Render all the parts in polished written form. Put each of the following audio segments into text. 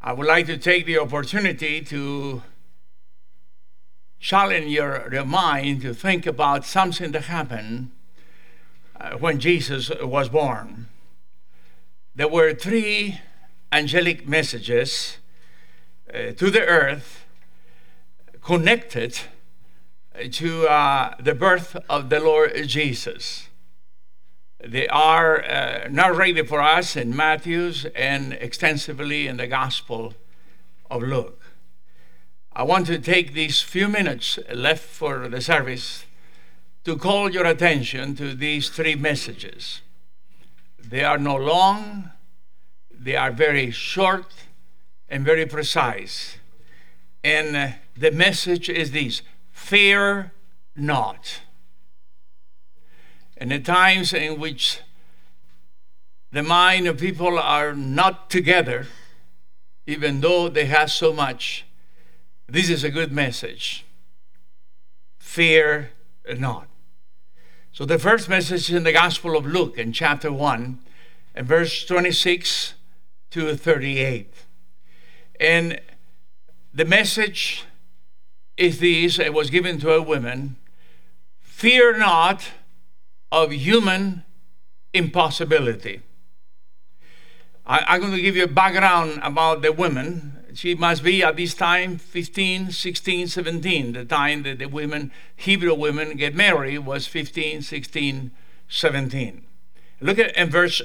I would like to take the opportunity to challenge your mind to think about something that happened when Jesus was born. There were three angelic messages to the earth connected to the birth of the Lord Jesus. They are narrated for us in Matthew's and extensively in the Gospel of Luke. I want to take these few minutes left for the service to call your attention to these three messages. They are not long, they are very short and very precise. And the message is this: fear not. In the times in which the mind of people are not together, even though they have so much, this is a good message. Fear not. So the first message is in the Gospel of Luke in chapter 1 and verse 26 to 38. And the message is this: it was given to a woman: fear not of human impossibility. I'm going to give you a background about the woman. She must be at this time 15, 16, 17. The time that the women, Hebrew women, get married was 15, 16, 17. Look at in verse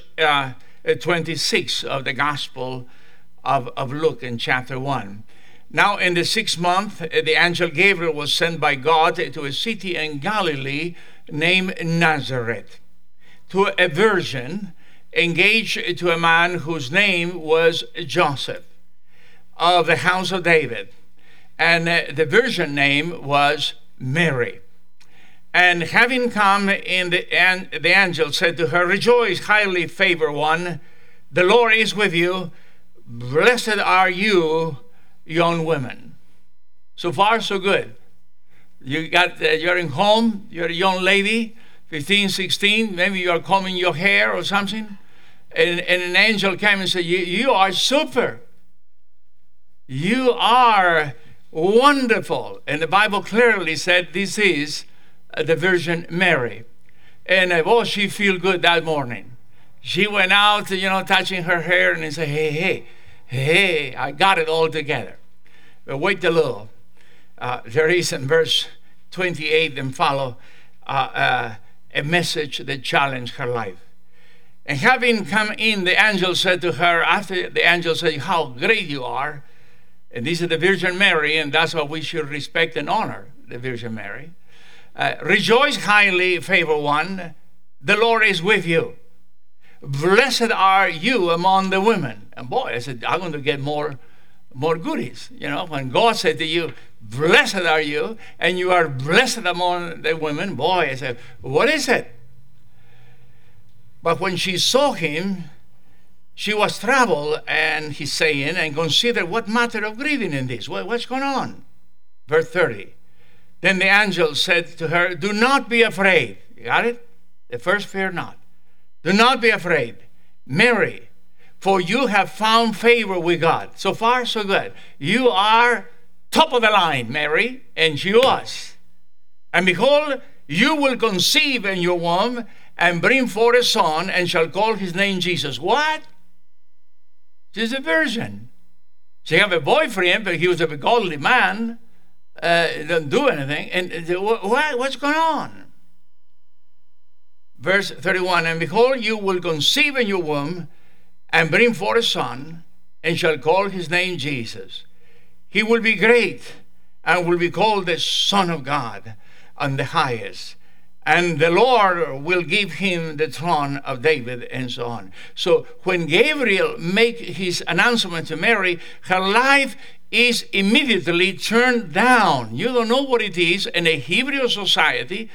26 of the Gospel of Luke in chapter 1. Now in the 6th month, the angel Gabriel was sent by God to a city in Galilee named Nazareth, to a virgin engaged to a man whose name was Joseph, of the house of David. And the virgin name was Mary. And having come in, the angel said to her, "Rejoice, highly favored one, the Lord is with you. Blessed are you, young women." So far, so good. You're in home, you're a young lady, 15, 16, maybe you're combing your hair or something, and an angel came and said, you are super. You are wonderful. And the Bible clearly said this is the Virgin Mary. And she feel good that morning. She went out, touching her hair and said, hey, I got it all together. But wait a little. There is in verse 28 and follow a message that challenged her life. And having come in, the angel said to her, after the angel said, "How great you are," and this is the Virgin Mary, and that's what we should respect and honor, the Virgin Mary. "Rejoice, highly favored one, the Lord is with you. Blessed are you among the women." And boy, I said, I'm going to get more goodies. When God said to you, "Blessed are you," and you are blessed among the women, boy, I said, what is it? But when she saw him, she was troubled, and he's saying, and considered what matter of grieving in this. What's going on? Verse 30. Then the angel said to her, "Do not be afraid." You got it? The first, fear not. "Do not be afraid, Mary, for you have found favor with God." So far, so good. You are top of the line, Mary, and she was. "And behold, you will conceive in your womb and bring forth a son, and shall call his name Jesus." What? She's a virgin. She have a boyfriend, but he was a godly man. Didn't do anything. And what's going on? Verse 31, "And behold, you will conceive in your womb and bring forth a son, and shall call his name Jesus. He will be great and will be called the Son of God on the highest. And the Lord will give him the throne of David," and so on. So when Gabriel make his announcement to Mary, her life is immediately turned down. You don't know what it is in a Hebrew society,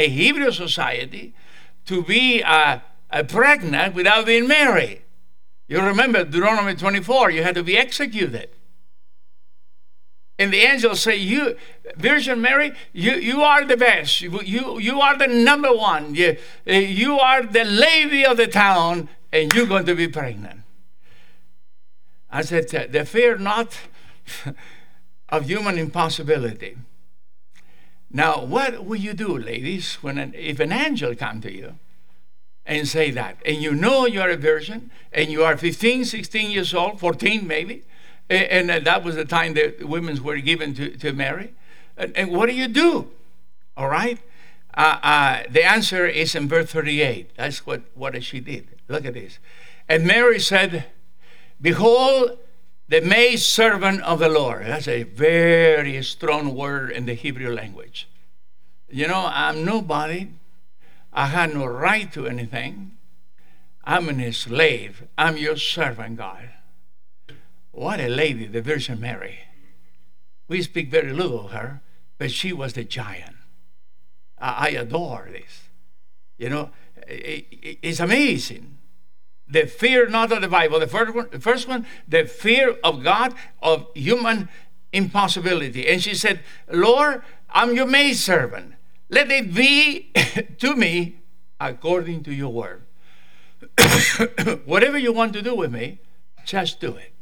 to be pregnant without being married. You remember Deuteronomy 24, you had to be executed. And the angel say, "You, Virgin Mary, you are the best. You are the number one. You are the lady of the town, and you're going to be pregnant." I said, the fear not of human impossibility. Now, what will you do, ladies, if an angel come to you and say that, and you know you are a virgin, and you are 15, 16 years old, 14 maybe, and that was the time that women were given to marry, and what do you do? All right? The answer is in verse 38. That's what she did. Look at this. And Mary said, behold, the maidservant of the Lord. That's a very strong word in the Hebrew language. You know, I'm nobody. I have no right to anything. I'm a slave. I'm your servant, God. What a lady, the Virgin Mary. We speak very little of her, but she was the giant. I adore this. You know, it's amazing. The fear not of the Bible. The first one, the fear of God, of human impossibility. And she said, Lord, I'm your maidservant. Let it be to me according to your word. Whatever you want to do with me, just do it.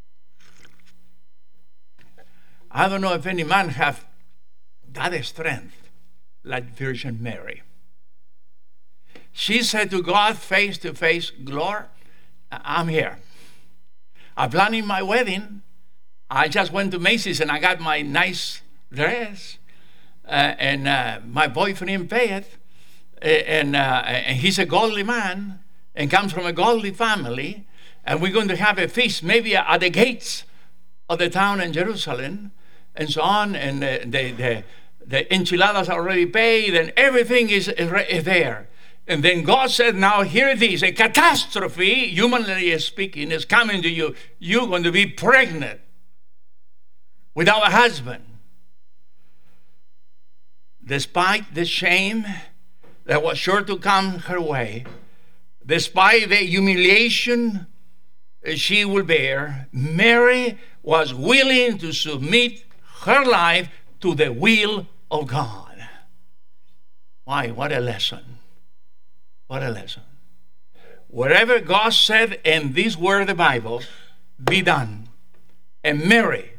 I don't know if any man have that strength like Virgin Mary. She said to God face to face, Lord, I'm here. I'm planning my wedding. I just went to Macy's and I got my nice dress. And my boyfriend paid it. And he's a godly man and comes from a godly family. And we're going to have a feast maybe at the gates of the town in Jerusalem and so on. And the enchiladas are already paid and everything is there. And then God said, now here it is. A catastrophe, humanly speaking, is coming to you. You're going to be pregnant without a husband. Despite the shame that was sure to come her way, despite the humiliation she will bear, Mary was willing to submit her life to the will of God. Why? What a lesson. What a lesson. Whatever God said in this word of the Bible, be done. And Mary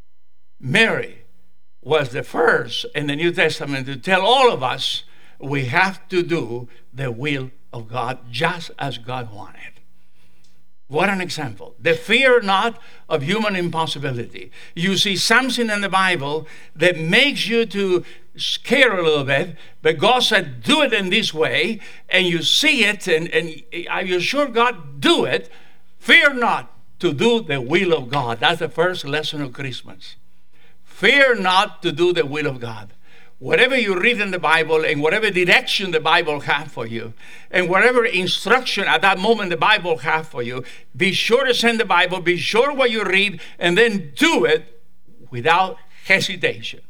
was the first in the New Testament to tell all of us we have to do the will of God just as God wanted. What an example. The fear not of human impossibility. You see something in the Bible that makes you to scare a little bit, but God said, do it in this way, and you see it, and are you sure God do it? Fear not to do the will of God. That's the first lesson of Christmas. Fear not to do the will of God. Whatever you read in the Bible and whatever direction the Bible has for you and whatever instruction at that moment the Bible has for you, be sure to send the Bible, be sure what you read, and then do it without hesitation.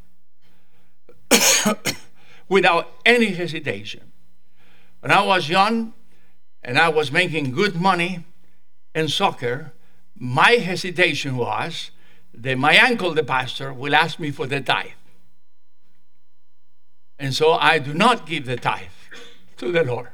Without any hesitation. When I was young and I was making good money in soccer, my hesitation was that my uncle, the pastor, will ask me for the tithe. And so I do not give the tithe to the Lord.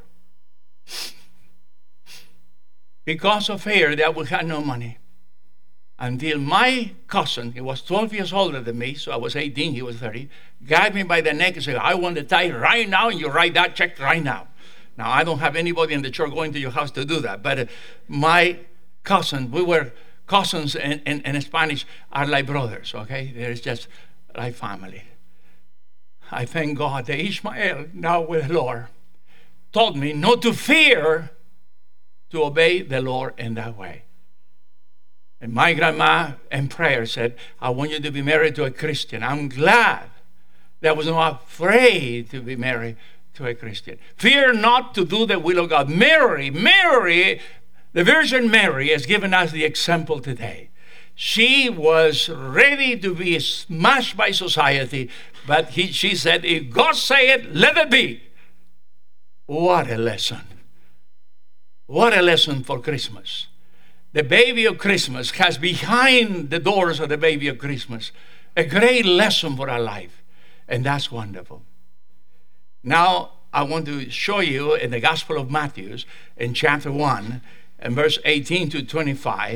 Because of fear that I would have no money. Until my cousin, he was 12 years older than me, so I was 18, he was 30, grabbed me by the neck and said, I want the tithe right now, and you write that check right now. Now, I don't have anybody in the church going to your house to do that, but my cousin, we were cousins in Spanish are like brothers, okay? There's just like family. I thank God that Ishmael, now with the Lord, taught me not to fear to obey the Lord in that way. And my grandma in prayer said, I want you to be married to a Christian. I'm glad that I was not afraid to be married to a Christian. Fear not to do the will of God. Mary, the Virgin Mary has given us the example today. She was ready to be smashed by society, but she said, if God say it, let it be. What a lesson. What a lesson for Christmas. The baby of Christmas has behind the doors of the baby of Christmas a great lesson for our life. And that's wonderful. Now, I want to show you in the Gospel of Matthew, in chapter 1, and verse 18 to 25,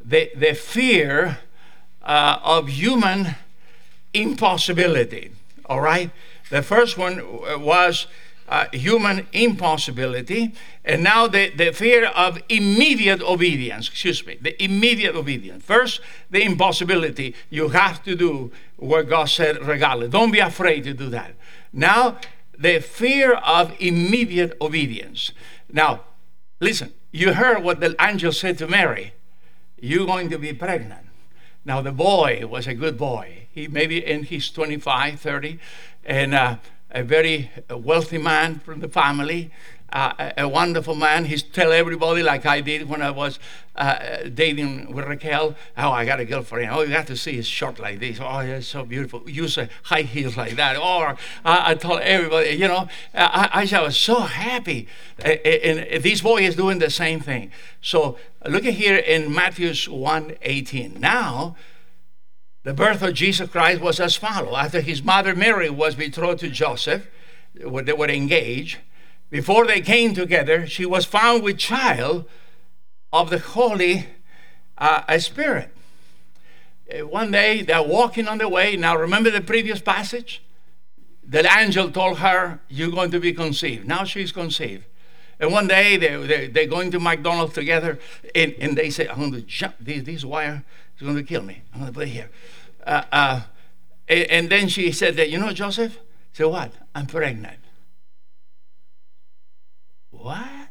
the fear of human impossibility. All right? The first one was human impossibility, and now the fear of immediate obedience. The immediate obedience. First, the impossibility. You have to do what God said regardless. Don't be afraid to do that. Now, the fear of immediate obedience. Now, listen, you heard what the angel said to Mary. You're going to be pregnant. Now, the boy was a good boy. He maybe in his 25, 30, and a very wealthy man from the family, a wonderful man. He tell everybody, like I did when I was dating with Raquel, oh, I got a girlfriend. Oh, you got to see his shirt like this. Oh, it's so beautiful. Use high heels like that. Or I told everybody, you know, I was so happy. And this boy is doing the same thing. So look at here in Matthew 1:18. Now, the birth of Jesus Christ was as follows. After his mother Mary was betrothed to Joseph, they were engaged. Before they came together, she was found with child of the Holy Spirit. One day, they're walking on the way. Now, remember the previous passage? The angel told her, you're going to be conceived. Now she's conceived. And one day, they're going to McDonald's together, and they say, I'm going to jump. This wire is going to kill me. I'm going to put it here. And then she said that, you know, Joseph? So what? I'm pregnant. What?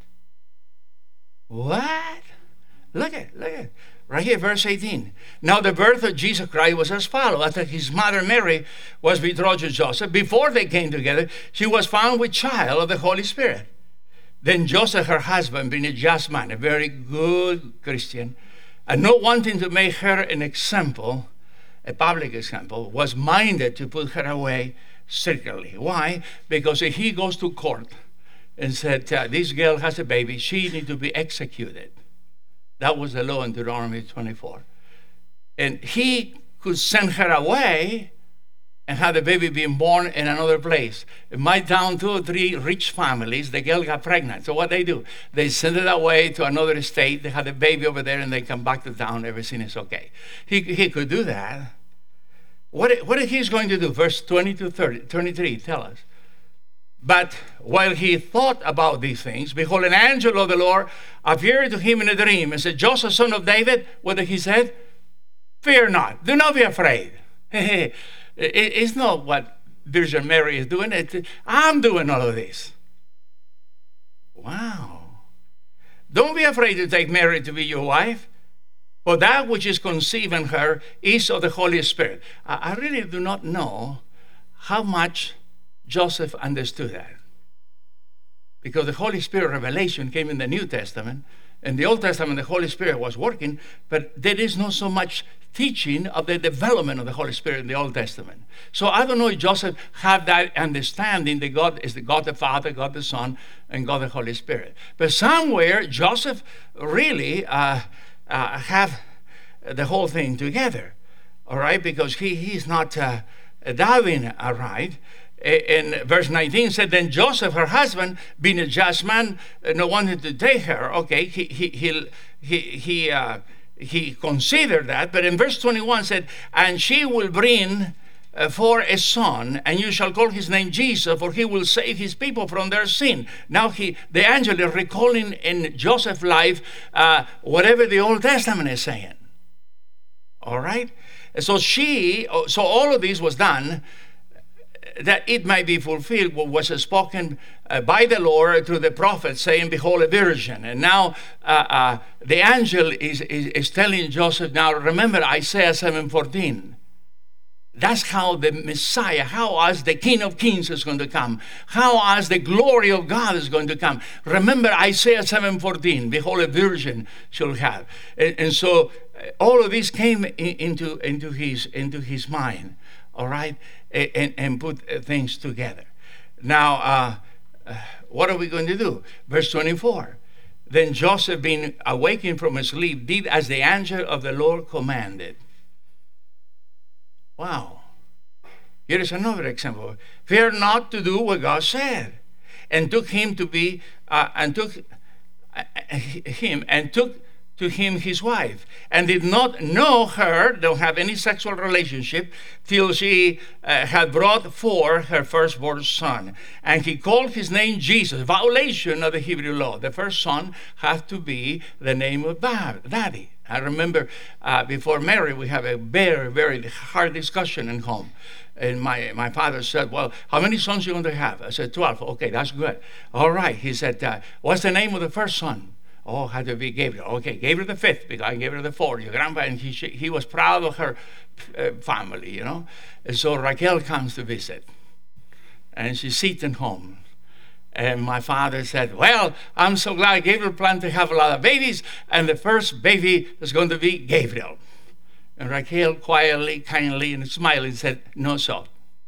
Look at right here, verse 18. Now the birth of Jesus Christ was as follows. After his mother Mary was betrothed to Joseph, before they came together, she was found with child of the Holy Spirit. Then Joseph, her husband, being a just man, a very good Christian, and not wanting to make her an example, a public example, was minded to put her away secretly. Why? Because if he goes to court and said, this girl has a baby, she needs to be executed. That was the law in Deuteronomy 24. And he could send her away and have the baby being born in another place. In my town, 2 or 3 rich families, the girl got pregnant. So what they do? They send it away to another state. They have the baby over there, and they come back to town. Everything is okay. He could do that. What he's going to do? Verse 20 to 23 tell us. But while he thought about these things, behold, an angel of the Lord appeared to him in a dream and said, Joseph, son of David, what did he say? Fear not. Do not be afraid. It's not what Virgin Mary is doing. I'm doing all of this. Wow. Don't be afraid to take Mary to be your wife, for that which is conceived in her is of the Holy Spirit. I really do not know how much Joseph understood that, because the Holy Spirit revelation came in the New Testament. In the Old Testament, the Holy Spirit was working, but there is not so much teaching of the development of the Holy Spirit in the Old Testament. So I don't know if Joseph had that understanding that God is the God the Father, God the Son, and God the Holy Spirit. But somewhere Joseph really have the whole thing together, all right, because he's not doubting, all right. In verse 19 said, then Joseph, her husband, being a just man, no wanted to take her. Okay, he considered that. But in verse 21 said, and she will bring for a son, and you shall call his name Jesus, for he will save his people from their sin. Now the angel is recalling in Joseph's life whatever the Old Testament is saying. All right? So all of this was done that it might be fulfilled what was spoken by the Lord through the prophet, saying, behold, a virgin. And now the angel is telling Joseph, now remember Isaiah 7:14. That's how the Messiah, how as the King of Kings is going to come, how as the glory of God is going to come. Remember Isaiah 7:14, behold, a virgin shall have. And so all of this came into his mind, all right, and put things together. Now, what are we going to do? Verse 24. Then Joseph, being awakened from his sleep, did as the angel of the Lord commanded. Wow. Here is another example. Fear not to do what God said, and took to him his wife, and did not know her, don't have any sexual relationship, till she had brought forth her firstborn son. And he called his name Jesus, violation of the Hebrew law. The first son had to be the name of daddy. I remember before Mary, we have a very, very hard discussion at home. And my father said, well, how many sons are you going to have? I said, 12. Okay, that's good. All right. He said, what's the name of the first son? Oh, had to be Gabriel. Okay, Gabriel the fifth, because I gave her the fourth. Your grandpa, and he was proud of her family, you know. And so Raquel comes to visit, and she's sitting home. And my father said, well, I'm so glad Gabriel planned to have a lot of babies, and the first baby is going to be Gabriel. And Raquel quietly, kindly, and smiling said, no, so.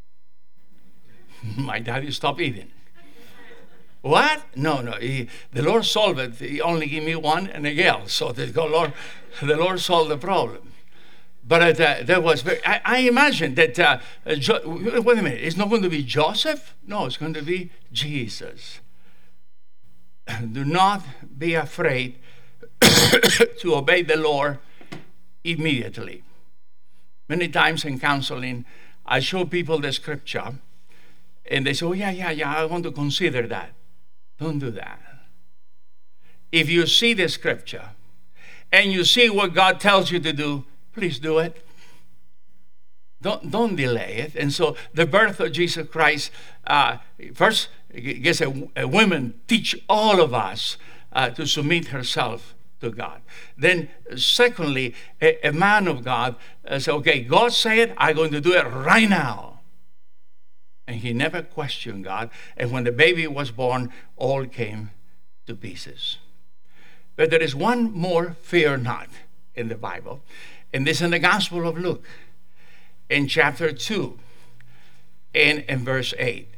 My daddy stopped eating. What? No. The Lord solved it. He only gave me one and a girl. So the Lord solved the problem. But there was I imagine that, wait a minute, it's not going to be Joseph? No, it's going to be Jesus. Do not be afraid to obey the Lord immediately. Many times in counseling, I show people the scripture, and they say, oh, yeah, I want to consider that. Don't do that. If you see the scripture and you see what God tells you to do, please do it. Don't delay it. And so the birth of Jesus Christ, first, I guess a woman teach all of us to submit herself to God. Then secondly, a man of God said, okay, God said, I'm going to do it right now. And he never questioned God. And when the baby was born, all came to pieces. But there is one more fear not in the Bible. And this is in the Gospel of Luke, in chapter 2, and in verse 8.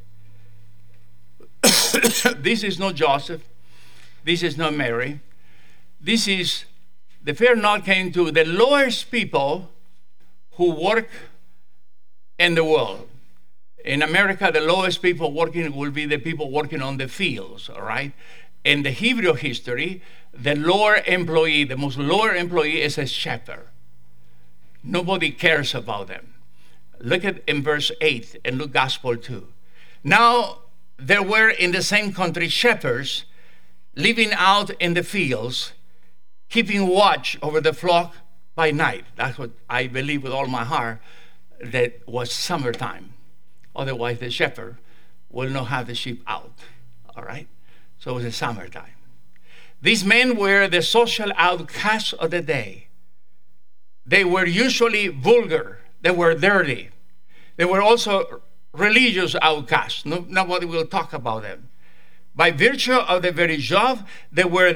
This is not Joseph. This is not Mary. This is, the fear not came to the lowest people who work in the world. In America, the lowest people working will be the people working on the fields, all right? In the Hebrew history, the lower employee, the most lower employee is a shepherd. Nobody cares about them. Look at in verse 8 in Luke Gospel 2. Now, there were in the same country shepherds living out in the fields, keeping watch over the flock by night. That's what I believe with all my heart, that was summertime. Otherwise, the shepherd will not have the sheep out. All right? So it was the summertime. These men were the social outcasts of the day. They were usually vulgar. They were dirty. They were also religious outcasts. Nobody will talk about them. By virtue of the very job, they were,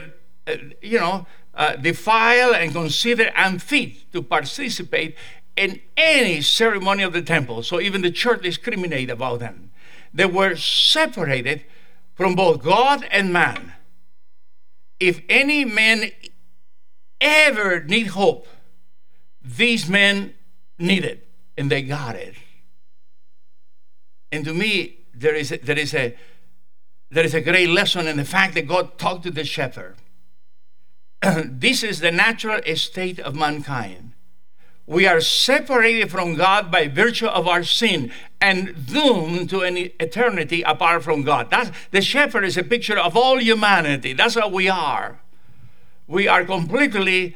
defiled and considered unfit to participate in any ceremony of the temple. So even the church discriminated about them. They were separated from both God and man. If any man ever need hope, these men need it, and they got it. And to me, there is a great lesson in the fact that God talked to the shepherd. This is the natural state of mankind. We are separated from God by virtue of our sin and doomed to an eternity apart from God. The shepherd is a picture of all humanity. That's how we are. We are completely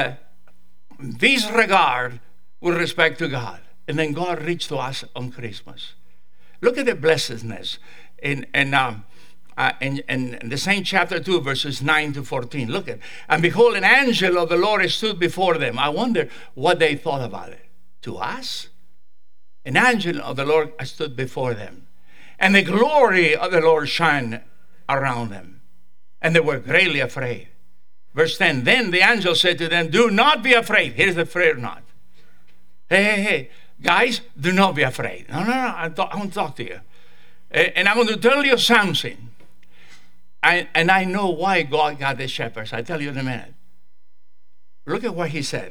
disregard with respect to God. And then God reached to us on Christmas. Look at the blessedness in the same chapter 2, verses 9 to 14. Look at, and behold, an angel of the Lord stood before them. I wonder what they thought about it. To us, an angel of the Lord stood before them, and the glory of the Lord shined around them, and they were greatly afraid. Verse 10, then the angel said to them, do not be afraid. Here's the fear not. Hey, guys, do not be afraid. No, I want to talk to you. And I'm going to tell you something. And I know why God got the shepherds. I'll tell you in a minute. Look at what he said.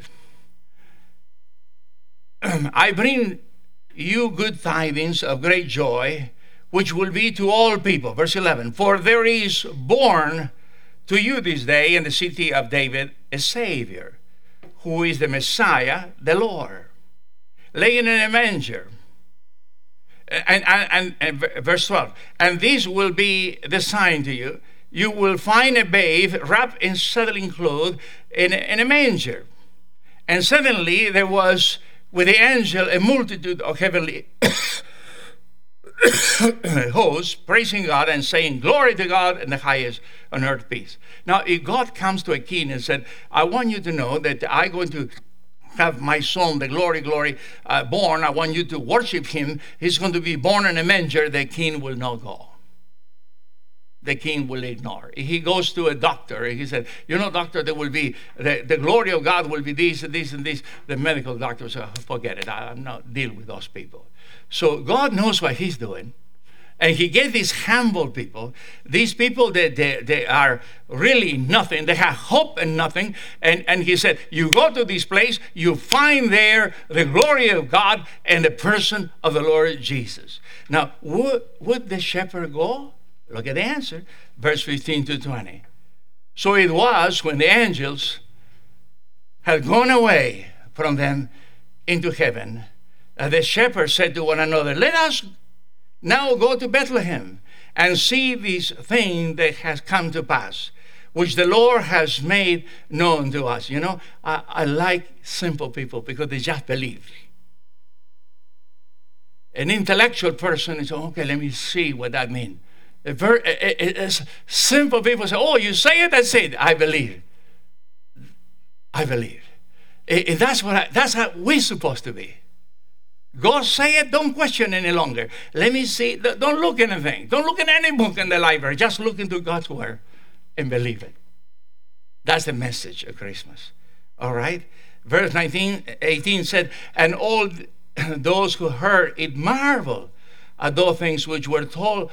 I bring you good tidings of great joy, which will be to all people. Verse 11. For there is born to you this day in the city of David a Savior, who is the Messiah, the Lord, laying in a manger. And verse 12, and this will be the sign to you. You will find a babe wrapped in swaddling clothes in a manger. And suddenly there was with the angel a multitude of heavenly hosts praising God and saying, glory to God in the highest on earth peace. Now, if God comes to a king and said, I want you to know that I'm going to have my son, the glory, born. I want you to worship him. He's going to be born in a manger. The king will not go. The king will ignore. He goes to a doctor. He said, doctor, there will be, the glory of God will be this and this and this. The medical doctor said, forget it. I'm not dealing with those people. So God knows what he's doing. And he gave these humble people, these people that they are really nothing. They have hope and nothing. And he said, you go to this place, you find there the glory of God and the person of the Lord Jesus. Now, would the shepherd go? Look at the answer, verse 15 to 20. So it was when the angels had gone away from them into heaven, the shepherds said to one another, let us now go to Bethlehem and see this thing that has come to pass, which the Lord has made known to us. I like simple people because they just believe. An intellectual person is, okay, let me see what that means. Simple people say, oh, you say it, that's it. I believe. That's how we're supposed to be. God say it, don't question any longer. Let me see. Don't look at anything. Don't look at any book in the library. Just look into God's word and believe it. That's the message of Christmas. All right? Verse 18 said, and all those who heard it marveled at those things which were told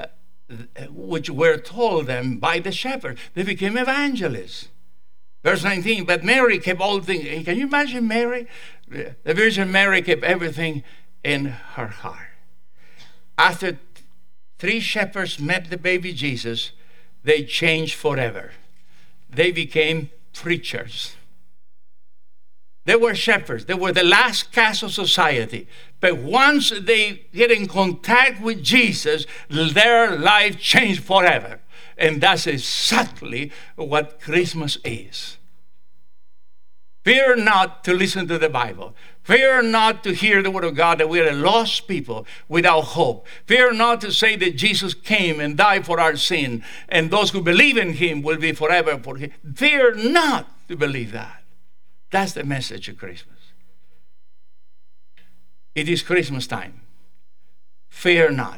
them by the shepherd. They became evangelists. Verse 19, but Mary kept all things. Can you imagine Mary? The Virgin Mary kept everything in her heart. After 3 shepherds met the baby Jesus, they changed forever. They became preachers. They were shepherds. They were the last caste of society. But once they get in contact with Jesus, their life changed forever. And that's exactly what Christmas is. Fear not to listen to the Bible. Fear not to hear the word of God, that we are a lost people without hope. Fear not to say that Jesus came and died for our sin, and those who believe in him will be forever for him. Fear not to believe that. That's the message of Christmas. It is Christmas time. Fear not.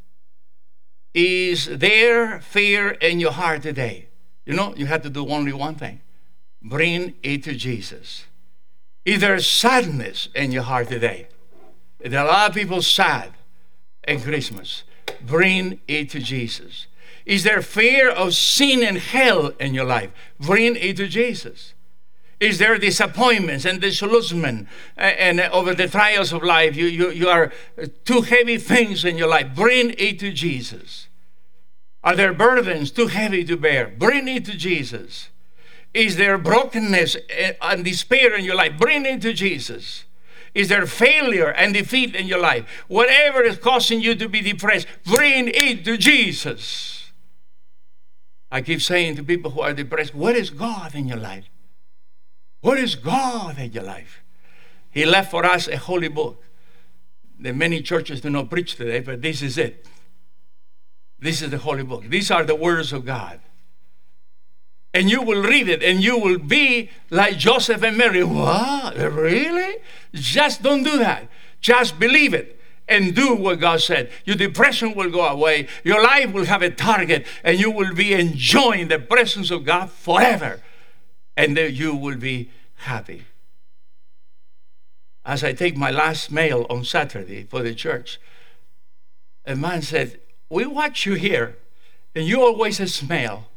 Is there fear in your heart today? You have to do only one thing. Bring it to Jesus. Is there sadness in your heart today? There are a lot of people sad in Christmas. Bring it to Jesus. Is there fear of sin and hell in your life? Bring it to Jesus. Is there disappointments and disillusionment and over the trials of life? You are too heavy things in your life. Bring it to Jesus. Are there burdens too heavy to bear? Bring it to Jesus. Is there brokenness and despair in your life? Bring it to Jesus. Is there failure and defeat in your life? Whatever is causing you to be depressed, bring it to Jesus. I keep saying to people who are depressed, what is God in your life? What is God in your life? He left for us a holy book that many churches do not preach today, but this is it. This is the holy book. These are the words of God. And you will read it, and you will be like Joseph and Mary. What? Really? Just don't do that. Just believe it and do what God said. Your depression will go away. Your life will have a target, and you will be enjoying the presence of God forever. And then you will be happy. As I take my last mail on Saturday for the church, a man said, we watch you here, and you always smile.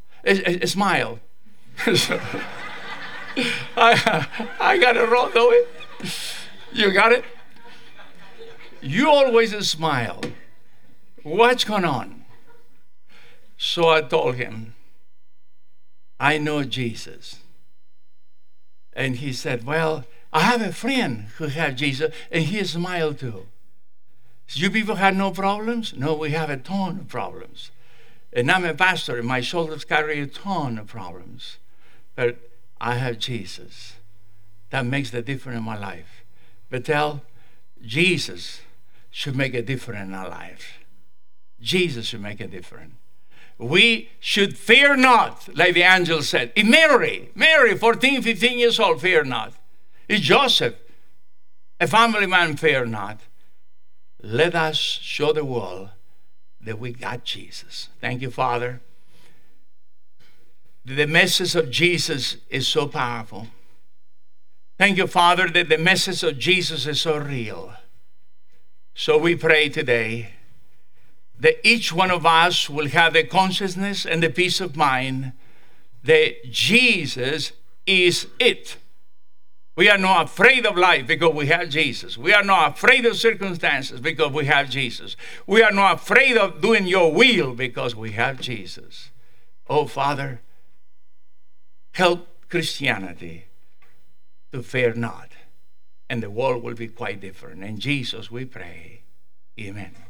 I got it wrong, though. You got it? You always smile. What's going on? So I told him, I know Jesus. And he said, well, I have a friend who has Jesus, and he smiled too. You people have no problems? No, we have a ton of problems. And I'm a pastor, and my shoulders carry a ton of problems. But I have Jesus. That makes the difference in my life. Bethel, Jesus should make a difference in our life. Jesus should make a difference. We should fear not, like the angel said. If Mary, 14, 15 years old, fear not. If Joseph, a family man, fear not. Let us show the world that we got Jesus. Thank you, Father. The message of Jesus is so powerful. Thank you, Father, that the message of Jesus is so real. So we pray today that each one of us will have the consciousness and the peace of mind that Jesus is it. We are not afraid of life because we have Jesus. We are not afraid of circumstances because we have Jesus. We are not afraid of doing your will because we have Jesus. Oh, Father, help Christianity to fear not, and the world will be quite different. In Jesus we pray. Amen.